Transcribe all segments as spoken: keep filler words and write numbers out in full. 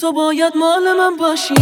تو باید مال من باشی.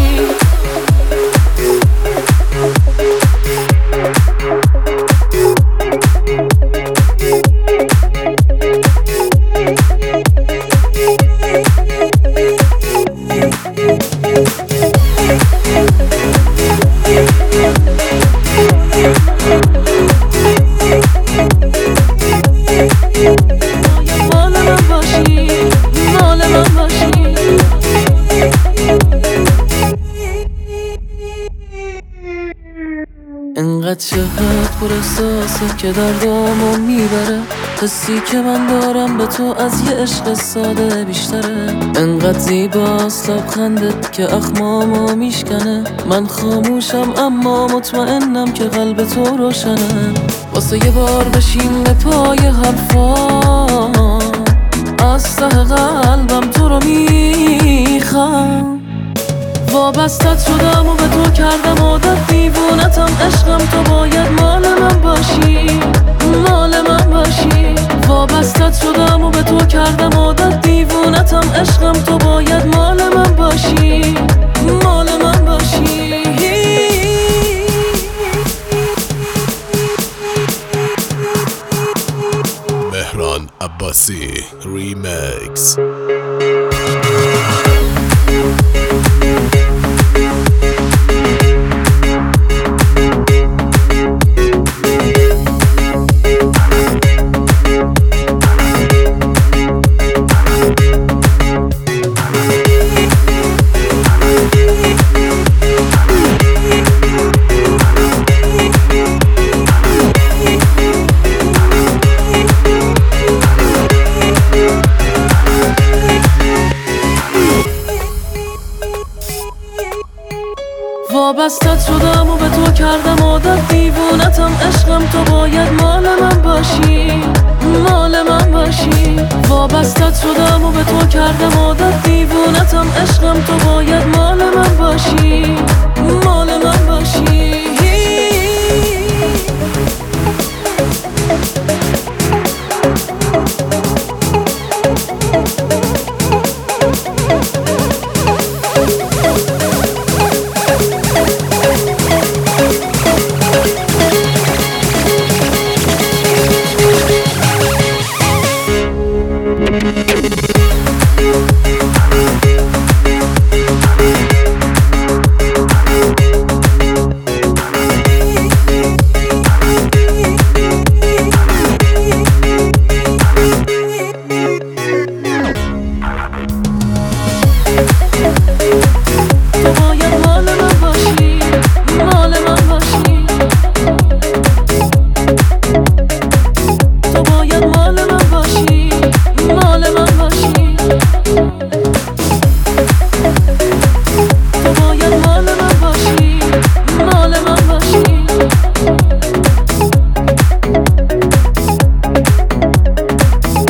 انقدر چهت پر احساسه که دردامو میبره، حسی که من دارم به تو از یه عشق ساده بیشتره. انقدر زیباست لبخندت که اخمامو میشکنه، من خاموشم اما مطمئنم که قلب تو روشنه. واسه یه بار بشین به پای حرفام، از ته قلبم تو رو میخوام. وابستت شدم و به تو کردم عادت، دیوونتم عشقم، تو باید مال من باشی، مال من باشی. وابستت شدم و به تو کردم عادت، دیوونتم عشقم، تو باید مال من باشی، مال من باشی. مهران عباسی ریمیکس. وابستت شدم و به تو کردم عادت، دیوونتم عشقم، تو باید مال من باشی، مال من باشی. وابستت شدم و به تو کردم عادت، دیوونتم عشقم، تو باید مال من باشی، مال من باشی.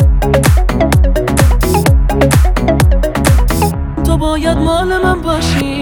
باید مال من باشی.